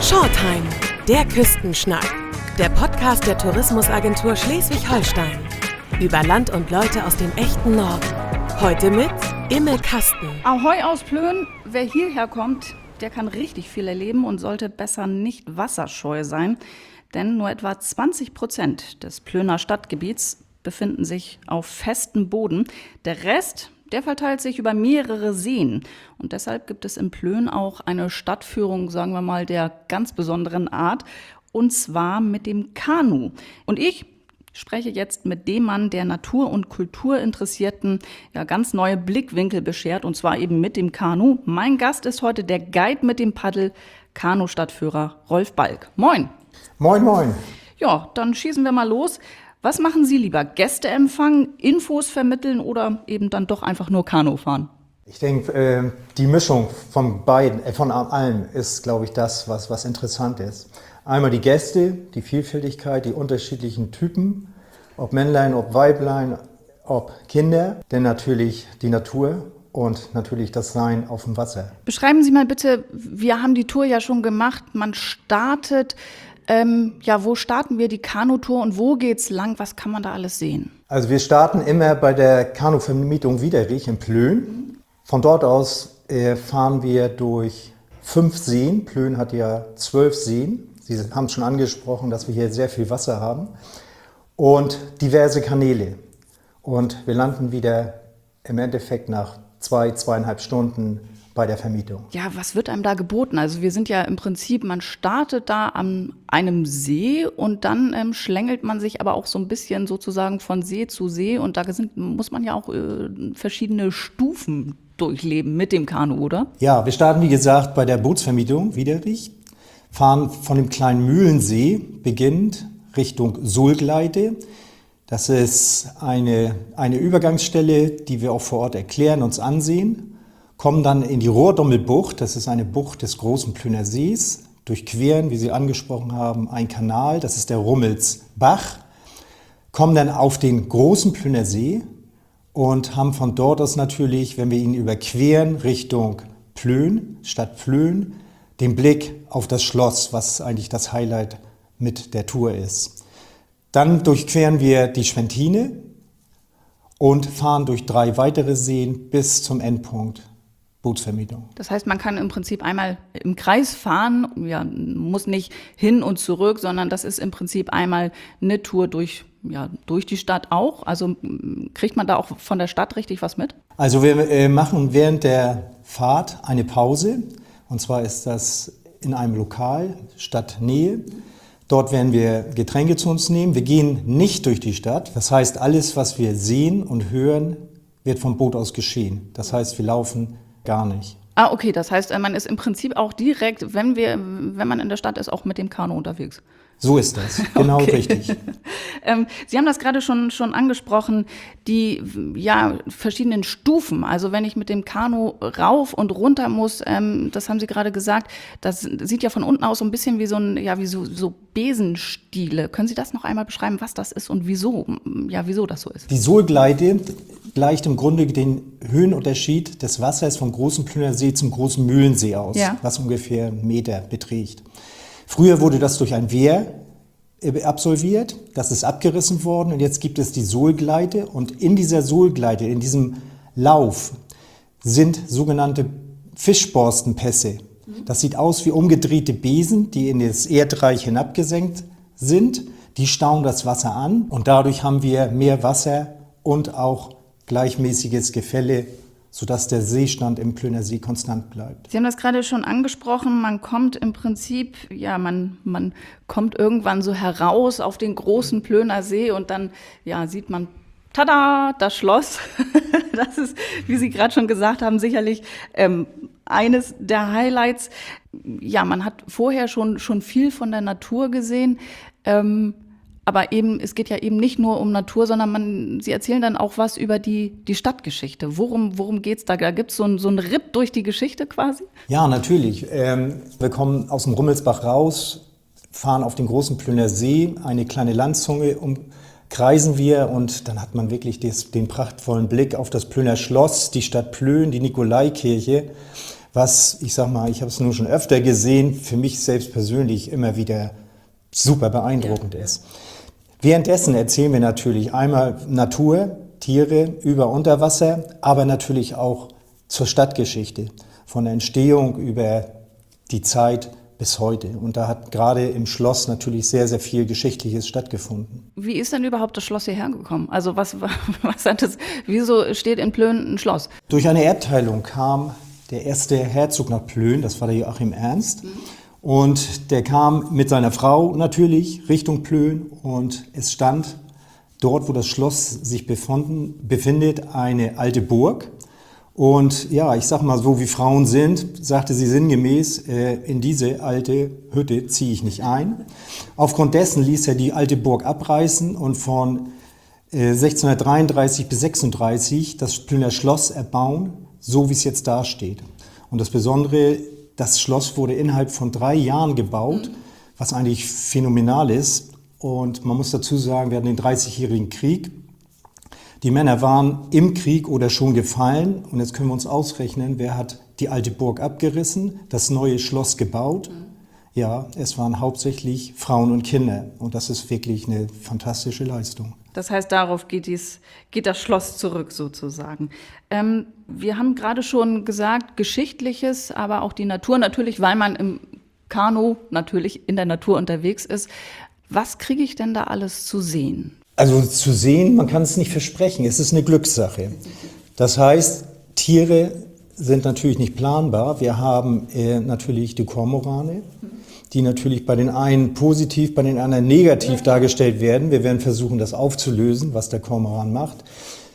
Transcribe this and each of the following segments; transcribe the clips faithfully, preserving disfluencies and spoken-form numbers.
Shortime, der Küstenschnack. Der Podcast der Tourismusagentur Schleswig-Holstein. Über Land und Leute aus dem echten Norden. Heute mit Imme Kasten. Ahoi aus Plön. Wer hierher kommt, der kann richtig viel erleben und sollte besser nicht wasserscheu sein. Denn nur etwa zwanzig Prozent des Plöner Stadtgebiets befinden sich auf festem Boden. Der Rest, der verteilt sich über mehrere Seen. Und deshalb gibt es in Plön auch eine Stadtführung, sagen wir mal, der ganz besonderen Art. Und zwar mit dem Kanu. Und ich spreche jetzt mit dem Mann, der Natur- und Kulturinteressierten ja ganz neue Blickwinkel beschert. Und zwar eben mit dem Kanu. Mein Gast ist heute der Guide mit dem Paddel, Kanu-Stadtführer Rolf Balk. Moin. Moin, moin. Ja, dann schießen wir mal los. Was machen Sie lieber? Gäste empfangen, Infos vermitteln oder eben dann doch einfach nur Kanu fahren? Ich denke, äh, die Mischung von beiden, äh, von allem ist, glaube ich, das, was, was interessant ist. Einmal die Gäste, die Vielfältigkeit, die unterschiedlichen Typen, ob Männlein, ob Weiblein, ob Kinder, denn natürlich die Natur und natürlich das Sein auf dem Wasser. Beschreiben Sie mal bitte, wir haben die Tour ja schon gemacht, man startet. Ähm, ja, wo starten wir die Kanutour und wo geht's lang? Was kann man da alles sehen? Also wir starten immer bei der Kanuvermietung Widerich in Plön. Von dort aus äh, fahren wir durch fünf Seen. Plön hat ja zwölf Seen. Sie haben es schon angesprochen, dass wir hier sehr viel Wasser haben. Und diverse Kanäle. Und wir landen wieder im Endeffekt nach zwei, zweieinhalb Stunden bei der Vermietung. Ja, was wird einem da geboten? Also wir sind ja im Prinzip, man startet da an einem See und dann ähm, schlängelt man sich aber auch so ein bisschen sozusagen von See zu See und da sind, muss man ja auch äh, verschiedene Stufen durchleben mit dem Kanu, oder? Ja, wir starten wie gesagt bei der Bootsvermietung Widerich, fahren von dem kleinen Mühlensee beginnend Richtung Sulgleite. Das ist eine, eine Übergangsstelle, die wir auch vor Ort erklären, uns ansehen. Kommen dann in die Rohrdommelbucht, das ist eine Bucht des großen Plöner Sees, durchqueren, wie Sie angesprochen haben, einen Kanal, das ist der Rummelsbach, kommen dann auf den großen Plöner See und haben von dort aus natürlich, wenn wir ihn überqueren, Richtung Plön, Stadt Plön, den Blick auf das Schloss, was eigentlich das Highlight mit der Tour ist. Dann durchqueren wir die Schwentine und fahren durch drei weitere Seen bis zum Endpunkt Bootsvermietung. Das heißt, man kann im Prinzip einmal im Kreis fahren, ja, muss nicht hin und zurück, sondern das ist im Prinzip einmal eine Tour durch, ja, durch die Stadt auch. Also kriegt man da auch von der Stadt richtig was mit? Also wir äh, machen während der Fahrt eine Pause. Und zwar ist das in einem Lokal, Stadtnähe. Dort werden wir Getränke zu uns nehmen. Wir gehen nicht durch die Stadt. Das heißt, alles, was wir sehen und hören, wird vom Boot aus geschehen. Das heißt, wir laufen gar nicht. Ah, okay, das heißt, man ist im Prinzip auch direkt, wenn wir, wenn man in der Stadt ist, auch mit dem Kanu unterwegs. So ist das, genau okay. richtig. ähm, Sie haben das gerade schon, schon angesprochen, die ja, verschiedenen Stufen. Also wenn ich mit dem Kanu rauf und runter muss, ähm, das haben Sie gerade gesagt, das sieht ja von unten aus so ein bisschen wie so ein, ja, wie so, so Besenstiele. Können Sie das noch einmal beschreiben, was das ist und wieso, ja, wieso das so ist? Die Sulgleite gleicht im Grunde den Höhenunterschied des Wassers vom großen Plöner See zum großen Mühlensee aus, ja. Was ungefähr einen Meter beträgt. Früher wurde das durch ein Wehr absolviert, das ist abgerissen worden und jetzt gibt es die Sulgleite und in dieser Sulgleite, in diesem Lauf sind sogenannte Fischborstenpässe. Das sieht aus wie umgedrehte Besen, die in das Erdreich hinabgesenkt sind. Die stauen das Wasser an und dadurch haben wir mehr Wasser und auch gleichmäßiges Gefälle, sodass der Seestand im Plöner See konstant bleibt. Sie haben das gerade schon angesprochen, man kommt im Prinzip, ja, man, man kommt irgendwann so heraus auf den großen Plöner See und dann, ja, sieht man, tada, das Schloss. Das ist, wie Sie gerade schon gesagt haben, sicherlich ähm, eines der Highlights. Ja, man hat vorher schon, schon viel von der Natur gesehen. Ähm, Aber eben, es geht ja eben nicht nur um Natur, sondern man, Sie erzählen dann auch was über die, die Stadtgeschichte. Worum, worum geht's da? Da gibt's so ein, so ein Ritt durch die Geschichte quasi? Ja, natürlich. Ähm, wir kommen aus dem Rummelsbach raus, fahren auf den großen Plöner See, eine kleine Landzunge umkreisen wir und dann hat man wirklich des, den prachtvollen Blick auf das Plöner Schloss, die Stadt Plön, die Nikolaikirche, was, ich sag mal, ich habe es nur schon öfter gesehen, für mich selbst persönlich immer wieder super beeindruckend ist. Währenddessen erzählen wir natürlich einmal Natur, Tiere über Unterwasser, aber natürlich auch zur Stadtgeschichte, von der Entstehung über die Zeit bis heute. Und da hat gerade im Schloss natürlich sehr, sehr viel Geschichtliches stattgefunden. Wie ist denn überhaupt das Schloss hierher gekommen? Also was, was hat das, wieso steht in Plön ein Schloss? Durch eine Erbteilung kam der erste Herzog nach Plön, das war der Joachim Ernst. Mhm. Und der kam mit seiner Frau natürlich Richtung Plön und es stand dort, wo das Schloss sich befunden, befindet, eine alte Burg. Und ja, ich sag mal so, wie Frauen sind, sagte sie sinngemäß, äh, in diese alte Hütte ziehe ich nicht ein. Aufgrund dessen ließ er die alte Burg abreißen und von äh, sechzehnhundertdreiunddreißig bis sechsunddreißig das Plöner Schloss erbauen, so wie es jetzt dasteht. Und das Besondere, das Schloss wurde innerhalb von drei Jahren gebaut, was eigentlich phänomenal ist. Und man muss dazu sagen, wir hatten den dreißigjährigen Krieg. Die Männer waren im Krieg oder schon gefallen. Und jetzt können wir uns ausrechnen, wer hat die alte Burg abgerissen, das neue Schloss gebaut. Ja, es waren hauptsächlich Frauen und Kinder. Und das ist wirklich eine fantastische Leistung. Das heißt, darauf geht, dies, geht das Schloss zurück sozusagen. Ähm, wir haben gerade schon gesagt, Geschichtliches, aber auch die Natur natürlich, weil man im Kanu natürlich in der Natur unterwegs ist. Was kriege ich denn da alles zu sehen? Also zu sehen, man kann es nicht versprechen, es ist eine Glückssache. Das heißt, Tiere sind natürlich nicht planbar. Wir haben äh, natürlich die Kormorane, die natürlich bei den einen positiv, bei den anderen negativ dargestellt werden. Wir werden versuchen, das aufzulösen, was der Kormoran macht.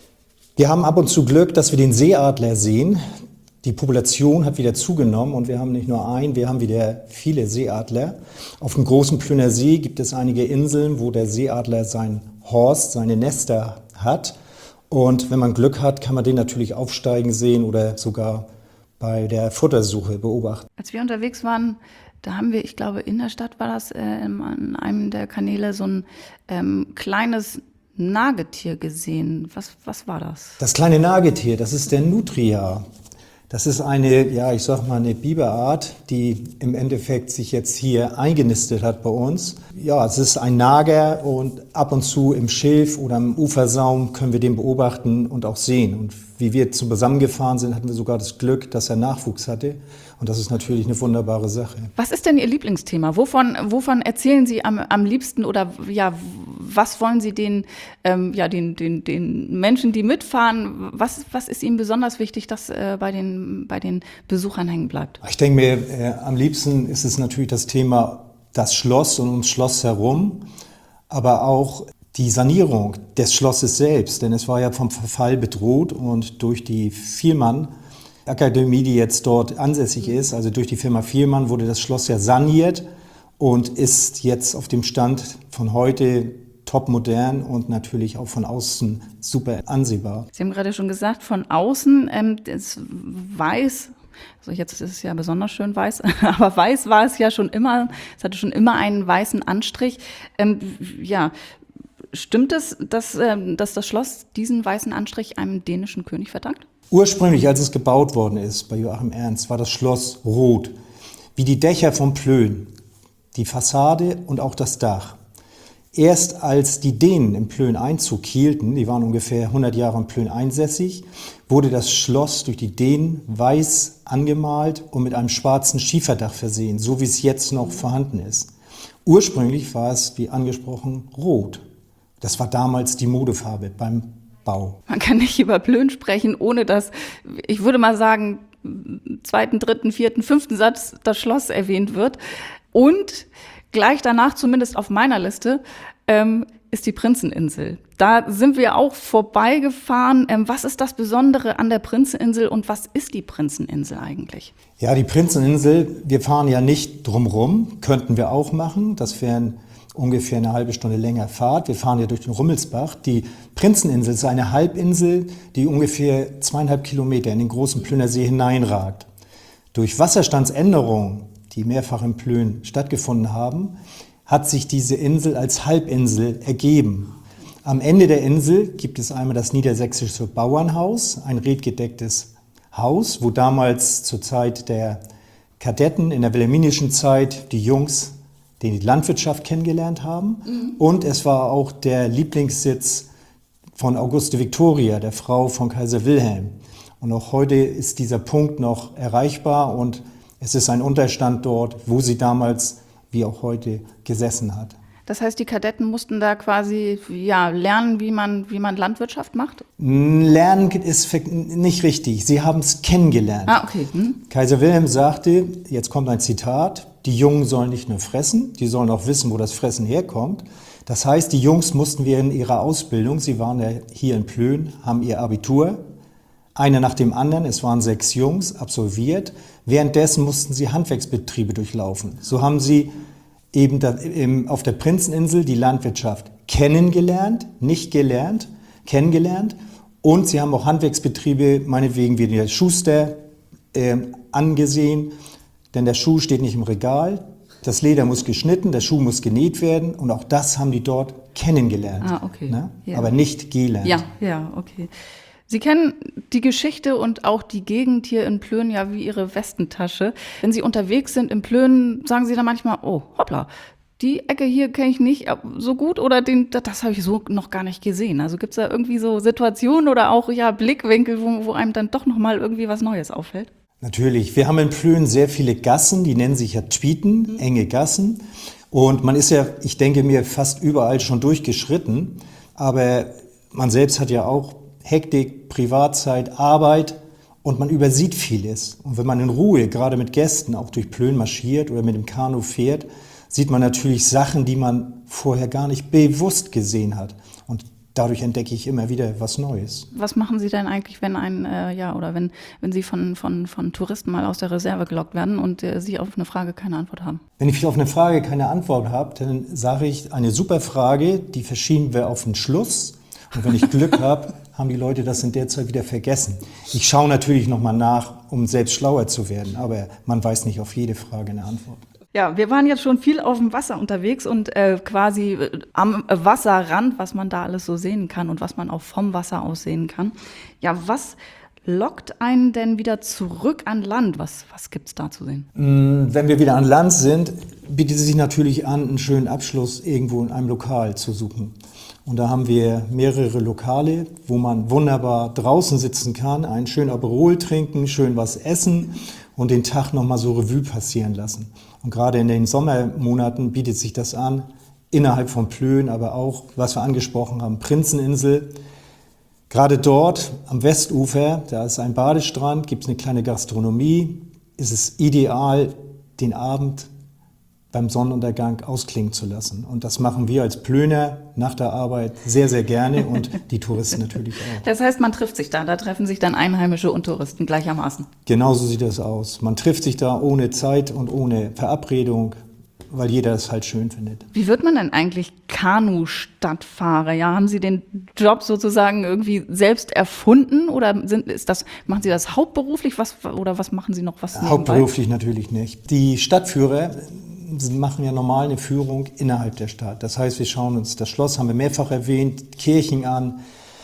Wir haben ab und zu Glück, dass wir den Seeadler sehen. Die Population hat wieder zugenommen und wir haben nicht nur einen, wir haben wieder viele Seeadler. Auf dem großen Plöner See gibt es einige Inseln, wo der Seeadler sein Horst, seine Nester hat. Und wenn man Glück hat, kann man den natürlich aufsteigen sehen oder sogar bei der Futtersuche beobachten. Als wir unterwegs waren, da haben wir, ich glaube, in der Stadt war das, äh, an einem der Kanäle so ein ähm, kleines Nagetier gesehen. Was, was war das? Das kleine Nagetier, das ist der Nutria. Das ist eine, ja, ich sag mal, eine Biberart, die im Endeffekt sich jetzt hier eingenistet hat bei uns. Ja, es ist ein Nager und ab und zu im Schilf oder im Ufersaum können wir den beobachten und auch sehen. Und wie wir zusammengefahren sind, hatten wir sogar das Glück, dass er Nachwuchs hatte. Und das ist natürlich eine wunderbare Sache. Was ist denn Ihr Lieblingsthema? Wovon, wovon erzählen Sie am, am liebsten oder ja, was wollen Sie den, ähm, ja, den, den, den Menschen, die mitfahren, was, was ist Ihnen besonders wichtig, dass äh, bei, den, bei den Besuchern hängen bleibt? Ich denke mir, äh, am liebsten ist es natürlich das Thema das Schloss und ums Schloss herum, aber auch die Sanierung des Schlosses selbst, denn es war ja vom Verfall bedroht und durch die Vielmann Akademie, die jetzt dort ansässig ist, also durch die Firma Vielmann, wurde das Schloss ja saniert und ist jetzt auf dem Stand von heute topmodern und natürlich auch von außen super ansehbar. Sie haben gerade schon gesagt, von außen, ähm, das Weiß, also jetzt ist es ja besonders schön weiß, aber weiß war es ja schon immer, es hatte schon immer einen weißen Anstrich. Ähm, ja, stimmt es, dass, ähm, dass das Schloss diesen weißen Anstrich einem dänischen König verdankt? Ursprünglich, als es gebaut worden ist bei Joachim Ernst, war das Schloss rot, wie die Dächer von Plön, die Fassade und auch das Dach. Erst als die Dänen in Plön Einzug hielten, die waren ungefähr hundert Jahre in Plön einsässig, wurde das Schloss durch die Dänen weiß angemalt und mit einem schwarzen Schieferdach versehen, so wie es jetzt noch vorhanden ist. Ursprünglich war es, wie angesprochen, rot. Das war damals die Modefarbe beim Bau. Man kann nicht über Plön sprechen, ohne dass, ich würde mal sagen, zweiten, dritten, vierten, fünften Satz das Schloss erwähnt wird. Und gleich danach, zumindest auf meiner Liste, ähm, ist die Prinzeninsel. Da sind wir auch vorbeigefahren. Ähm, was ist das Besondere an der Prinzeninsel und was ist die Prinzeninsel eigentlich? Ja, die Prinzeninsel, wir fahren ja nicht drumherum, könnten wir auch machen. Das wären ungefähr eine halbe Stunde länger Fahrt. Wir fahren ja durch den Rummelsbach. Die Prinzeninsel ist eine Halbinsel, die ungefähr zweieinhalb Kilometer in den großen Plöner See hineinragt. Durch Wasserstandsänderungen, die mehrfach in Plön stattgefunden haben, hat sich diese Insel als Halbinsel ergeben. Am Ende der Insel gibt es einmal das niedersächsische Bauernhaus, ein redgedecktes Haus, wo damals zur Zeit der Kadetten in der wilhelminischen Zeit die Jungs die Landwirtschaft kennengelernt haben. Mhm. Und es war auch der Lieblingssitz von Auguste Victoria, der Frau von Kaiser Wilhelm. Und auch heute ist dieser Punkt noch erreichbar und es ist ein Unterstand dort, wo sie damals wie auch heute gesessen hat. Das heißt, die Kadetten mussten da quasi ja, lernen, wie man, wie man Landwirtschaft macht? Lernen ist nicht richtig. Sie haben es kennengelernt. Ah, okay. Hm. Kaiser Wilhelm sagte, jetzt kommt ein Zitat, die Jungen sollen nicht nur fressen, die sollen auch wissen, wo das Fressen herkommt. Das heißt, die Jungs mussten während ihrer Ausbildung, sie waren ja hier in Plön, haben ihr Abitur, einer nach dem anderen, es waren sechs Jungs, absolviert. Währenddessen mussten sie Handwerksbetriebe durchlaufen. So haben sie eben da, im, auf der Prinzeninsel die Landwirtschaft kennengelernt, nicht gelernt, kennengelernt. Und sie haben auch Handwerksbetriebe, meinetwegen wie der Schuster, äh, angesehen. Denn der Schuh steht nicht im Regal, das Leder muss geschnitten, der Schuh muss genäht werden. Und auch das haben die dort kennengelernt, ah, okay. ne? Ja. Aber nicht gelernt. Ja, ja, okay. Sie kennen die Geschichte und auch die Gegend hier in Plön ja wie Ihre Westentasche. Wenn Sie unterwegs sind in Plön, sagen Sie dann manchmal, oh, hoppla, die Ecke hier kenne ich nicht so gut oder den, das habe ich so noch gar nicht gesehen. Also gibt es da irgendwie so Situationen oder auch ja, Blickwinkel, wo, wo einem dann doch noch mal irgendwie was Neues auffällt? Natürlich. Wir haben in Plön sehr viele Gassen, die nennen sich ja Tweeten, mhm. enge Gassen. Und man ist ja, ich denke mir, fast überall schon durchgeschritten. Aber man selbst hat ja auch Hektik, Privatzeit, Arbeit und man übersieht vieles. Und wenn man in Ruhe, gerade mit Gästen, auch durch Plön marschiert oder mit dem Kanu fährt, sieht man natürlich Sachen, die man vorher gar nicht bewusst gesehen hat. Und dadurch entdecke ich immer wieder was Neues. Was machen Sie denn eigentlich, wenn ein äh, ja oder wenn wenn Sie von von von Touristen mal aus der Reserve gelockt werden und äh, Sie auf eine Frage keine Antwort haben? Wenn ich auf eine Frage keine Antwort habe, dann sage ich eine super Frage, die verschieben wir auf den Schluss. Und wenn ich Glück habe, haben die Leute das in der Zeit wieder vergessen. Ich schaue natürlich nochmal nach, um selbst schlauer zu werden, aber man weiß nicht auf jede Frage eine Antwort. Ja, wir waren jetzt schon viel auf dem Wasser unterwegs und äh, quasi äh, am Wasserrand, was man da alles so sehen kann und was man auch vom Wasser aus sehen kann. Ja, was lockt einen denn wieder zurück an Land? Was, was gibt's da zu sehen? Wenn wir wieder an Land sind, bietet es sich natürlich an, einen schönen Abschluss irgendwo in einem Lokal zu suchen. Und da haben wir mehrere Lokale, wo man wunderbar draußen sitzen kann, einen schönen Aperol trinken, schön was essen und den Tag nochmal so Revue passieren lassen. Und gerade in den Sommermonaten bietet sich das an, innerhalb von Plön, aber auch, was wir angesprochen haben, Prinzeninsel. Gerade dort am Westufer, da ist ein Badestrand, gibt es eine kleine Gastronomie, ist es ideal, den Abend beim Sonnenuntergang ausklingen zu lassen. Und das machen wir als Plöner nach der Arbeit sehr, sehr gerne und die Touristen natürlich auch. Das heißt, man trifft sich da, da treffen sich dann Einheimische und Touristen gleichermaßen? Genau so sieht das aus. Man trifft sich da ohne Zeit und ohne Verabredung, weil jeder es halt schön findet. Wie wird man denn eigentlich Kanu-Stadtfahrer? Ja, haben Sie den Job sozusagen irgendwie selbst erfunden oder sind, ist das, machen Sie das hauptberuflich was, oder was machen Sie noch? Was hauptberuflich natürlich nicht. Die Stadtführer machen ja normal eine Führung innerhalb der Stadt. Das heißt, wir schauen uns das Schloss, haben wir mehrfach erwähnt, Kirchen an.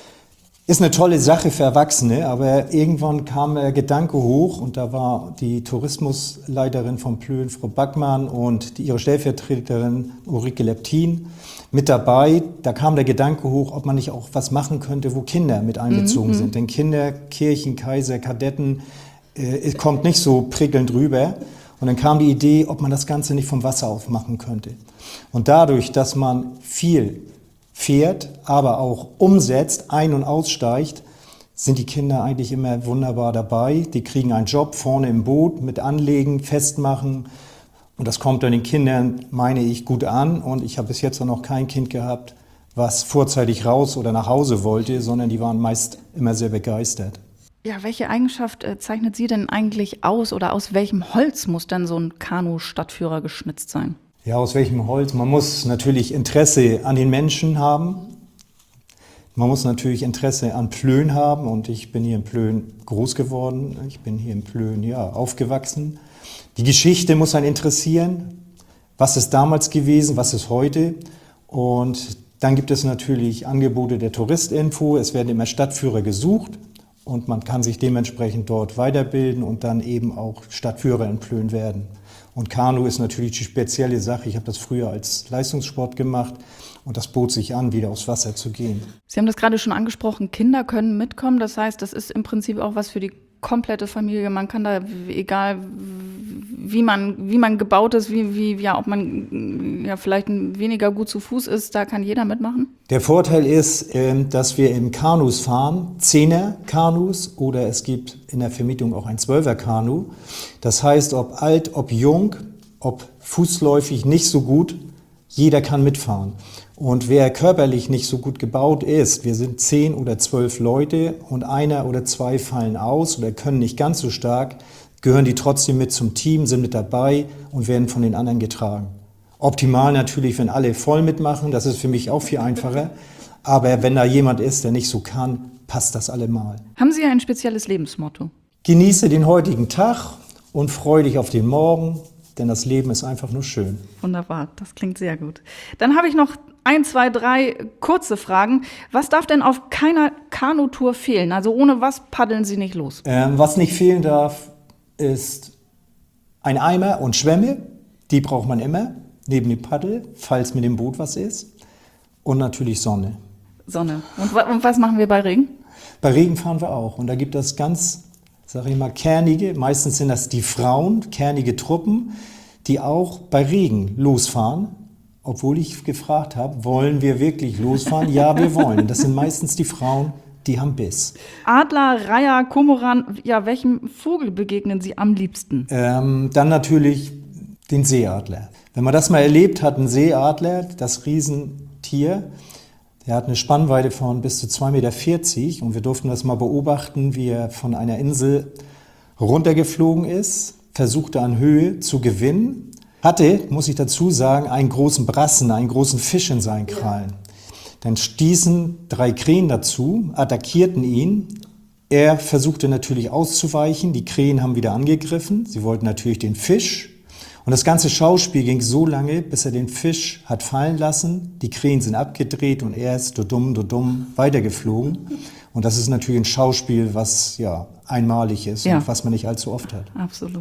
Ist eine tolle Sache für Erwachsene, aber irgendwann kam der Gedanke hoch und da war die Tourismusleiterin von Plön, Frau Backmann, und die, ihre Stellvertreterin Ulrike Leptin mit dabei. Da kam der Gedanke hoch, ob man nicht auch was machen könnte, wo Kinder mit einbezogen mhm. sind. Denn Kinder, Kirchen, Kaiser, Kadetten, äh, kommt nicht so prickelnd rüber. Und dann kam die Idee, ob man das Ganze nicht vom Wasser aus machen könnte. Und dadurch, dass man viel fährt, aber auch umsetzt, ein- und aussteigt, sind die Kinder eigentlich immer wunderbar dabei. Die kriegen einen Job vorne im Boot mit Anlegen, Festmachen. Und das kommt dann den Kindern, meine ich, gut an. Und ich habe bis jetzt noch kein Kind gehabt, was vorzeitig raus oder nach Hause wollte, sondern die waren meist immer sehr begeistert. Ja, welche Eigenschaft äh, zeichnet Sie denn eigentlich aus oder aus welchem Holz muss denn so ein Kanu-Stadtführer geschnitzt sein? Ja, aus welchem Holz? Man muss natürlich Interesse an den Menschen haben. Man muss natürlich Interesse an Plön haben und ich bin hier in Plön groß geworden. Ich bin hier in Plön ja, aufgewachsen. Die Geschichte muss einen interessieren. Was ist damals gewesen, was ist heute? Und dann gibt es natürlich Angebote der Touristinfo. Es werden immer Stadtführer gesucht. und man kann sich dementsprechend dort weiterbilden und dann eben auch Stadtführer in Plön werden. Und Kanu ist natürlich die spezielle Sache. Ich habe das früher als Leistungssport gemacht und das bot sich an, wieder aufs Wasser zu gehen. Sie haben das gerade schon angesprochen, Kinder können mitkommen. Das heißt, das ist im Prinzip auch was für die komplette Familie. Man kann da, egal wie man, wie man gebaut ist, wie, wie, ja, ob man ja, vielleicht weniger gut zu Fuß ist, da kann jeder mitmachen? Der Vorteil ist, dass wir im Kanus fahren, Zehner-Kanus oder es gibt in der Vermietung auch ein Zwölfer-Kanu. Das heißt, ob alt, ob jung, ob fußläufig nicht so gut, jeder kann mitfahren. Und wer körperlich nicht so gut gebaut ist, wir sind zehn oder zwölf Leute und einer oder zwei fallen aus oder können nicht ganz so stark, gehören die trotzdem mit zum Team, sind mit dabei und werden von den anderen getragen. Optimal natürlich, wenn alle voll mitmachen, das ist für mich auch viel einfacher. Aber wenn da jemand ist, der nicht so kann, passt das allemal. Haben Sie ein spezielles Lebensmotto? Genieße den heutigen Tag und freue dich auf den Morgen, denn das Leben ist einfach nur schön. Wunderbar, das klingt sehr gut. Dann habe ich noch ein, zwei, drei kurze Fragen. Was darf denn auf keiner Kanutour fehlen? Also ohne was paddeln Sie nicht los? Ähm, was nicht fehlen darf, ist ein Eimer und Schwämme. Die braucht man immer, neben dem Paddel, falls mit dem Boot was ist. Und natürlich Sonne. Sonne. Und, und was machen wir bei Regen? Bei Regen fahren wir auch. Und da gibt es ganz, sage ich mal, kernige, meistens sind das die Frauen, kernige Truppen, die auch bei Regen losfahren. Obwohl ich gefragt habe, wollen wir wirklich losfahren? Ja, wir wollen. Das sind meistens die Frauen, die haben Biss. Adler, Reiher, Kormoran, ja, welchem Vogel begegnen Sie am liebsten? Ähm, dann natürlich den Seeadler. Wenn man das mal erlebt hat, ein Seeadler, das Riesentier, der hat eine Spannweite von bis zu zwei Komma vierzig Meter und wir durften das mal beobachten, wie er von einer Insel runtergeflogen ist, versuchte an Höhe zu gewinnen, hatte, muss ich dazu sagen, einen großen Brassen, einen großen Fisch in seinen Krallen. Dann stießen drei Krähen dazu, attackierten ihn. Er versuchte natürlich auszuweichen, die Krähen haben wieder angegriffen, sie wollten natürlich den Fisch. Und das ganze Schauspiel ging so lange, bis er den Fisch hat fallen lassen. Die Krähen sind abgedreht und er ist dumm, dumm weitergeflogen. Und das ist natürlich ein Schauspiel, was ja einmalig ist ja. Und was man nicht allzu oft hat. Absolut.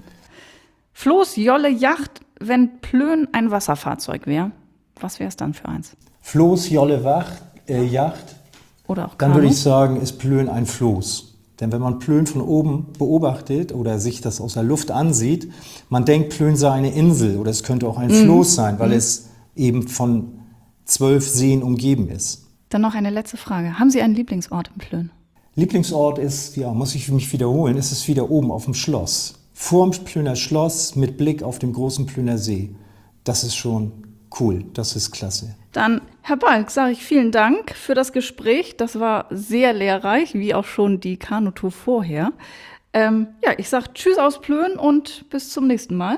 Floß, Jolle, Yacht, wenn Plön ein Wasserfahrzeug wäre, was wäre es dann für eins? Floß, Jolle, Wacht, äh, Yacht. Oder auch Kanu? Dann würde ich sagen, ist Plön ein Floß. Denn wenn man Plön von oben beobachtet oder sich das aus der Luft ansieht, man denkt, Plön sei eine Insel oder es könnte auch ein mm. Floß sein, weil mm. es eben von zwölf Seen umgeben ist. Dann noch eine letzte Frage. Haben Sie einen Lieblingsort in Plön? Lieblingsort ist, ja, muss ich mich wiederholen, ist es wieder oben auf dem Schloss. Vorm Plöner Schloss mit Blick auf den großen Plöner See. Das ist schon cool, das ist klasse. Dann, Herr Balk, sage ich vielen Dank für das Gespräch. Das war sehr lehrreich, wie auch schon die Kanutour vorher. Ähm, ja, ich sage Tschüss aus Plön und bis zum nächsten Mal.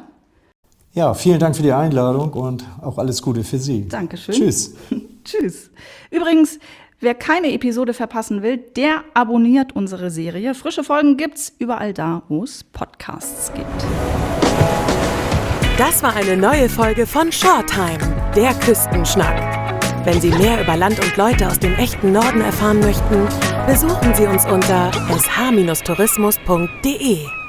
Ja, vielen Dank für die Einladung und auch alles Gute für Sie. Dankeschön. Tschüss. Tschüss. Übrigens, wer keine Episode verpassen will, der abonniert unsere Serie. Frische Folgen gibt's überall da, wo es Podcasts gibt. Das war eine neue Folge von Shoretime, der Küstenschnack. Wenn Sie mehr über Land und Leute aus dem echten Norden erfahren möchten, besuchen Sie uns unter s h tourismus punkt d e.